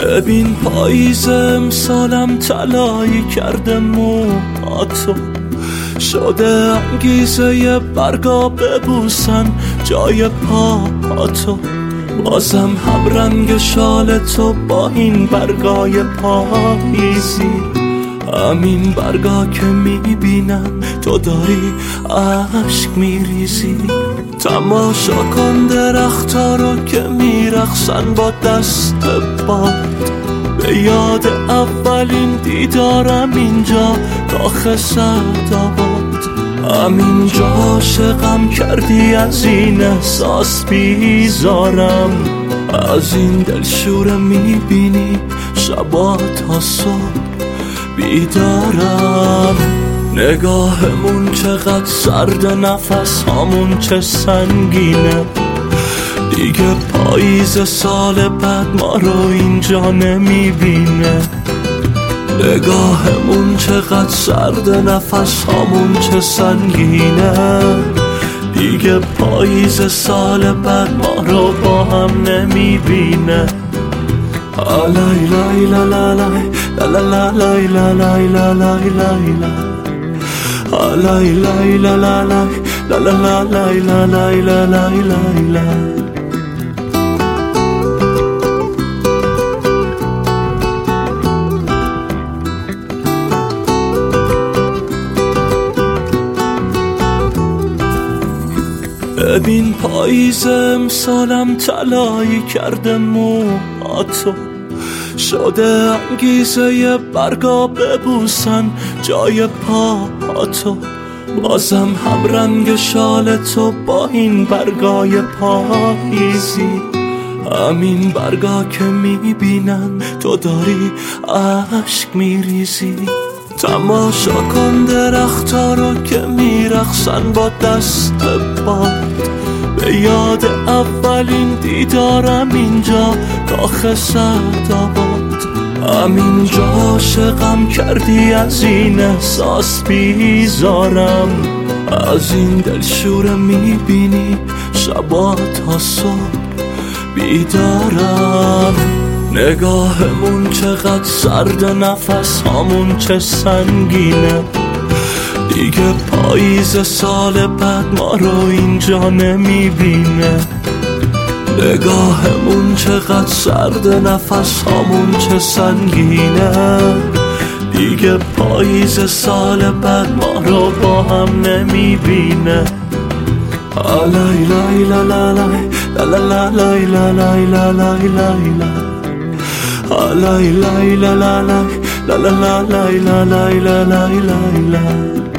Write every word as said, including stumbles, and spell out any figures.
ببین پاییز امسالم طلایی کرده موهاتو، شده انگیزه برگا ببوسن جای پاهاتو. بازم هم رنگ شال تو با این برگای پاییزی، همین برگا که میبینن تو داری عشق میریزی. تماشا کن درختا رو که میرقصن با دست باد، به یاد اولین دیدارم اینجا کاخ سعدآباد. همینجا عاشقم کردی، از این احساس بیزارم، از این دلشوره میبینی شبا تا صبح بیدارم. نگاهمون چقدر سرد، نفس هامون چه سنگینه، دیگه پاییز سال بعد ما رو اینجا نمیبینه. نگاهمون چقدر سرد، نفس هامون چه سنگینه، دیگه پاییز سال بعد ما رو با هم نمیبینه. آلای لای لای لای لا لا لای لای لای لای لای آلای لای لای لای لا لا لای لای لای لای. ببین پاییز امسالم طلایی کرده موهاتو، شده انگیزه برگا ببوسن جای پاهاتو. بازم هم رنگ شال تو با این برگای پاییزی، همین برگا که میبینن تو داری عشق میریزی. تماشا کن درختا رو که میرقصن با دست باد، به یاد اولین دیدارم اینجا کاخ سعدآباد. همینجا عاشقم کردی، از این احساس بیزارم، از این دلشوره میبینی شبا تا صبح بیدارم. نگاهمون چقدر سرد، نفس هامون چه سنگینه، دیگه پاییز سال بعد ما رو اینجا نمیبینه. نگاهمون چقدر سرد، نفس هامون چه سنگینه، دیگه پاییز سال بعد ما رو با هم نمیبینه. آلای لای لای لای لا لای لای لای لای آلای لای لای لای لا لا لای لای لای لای لای.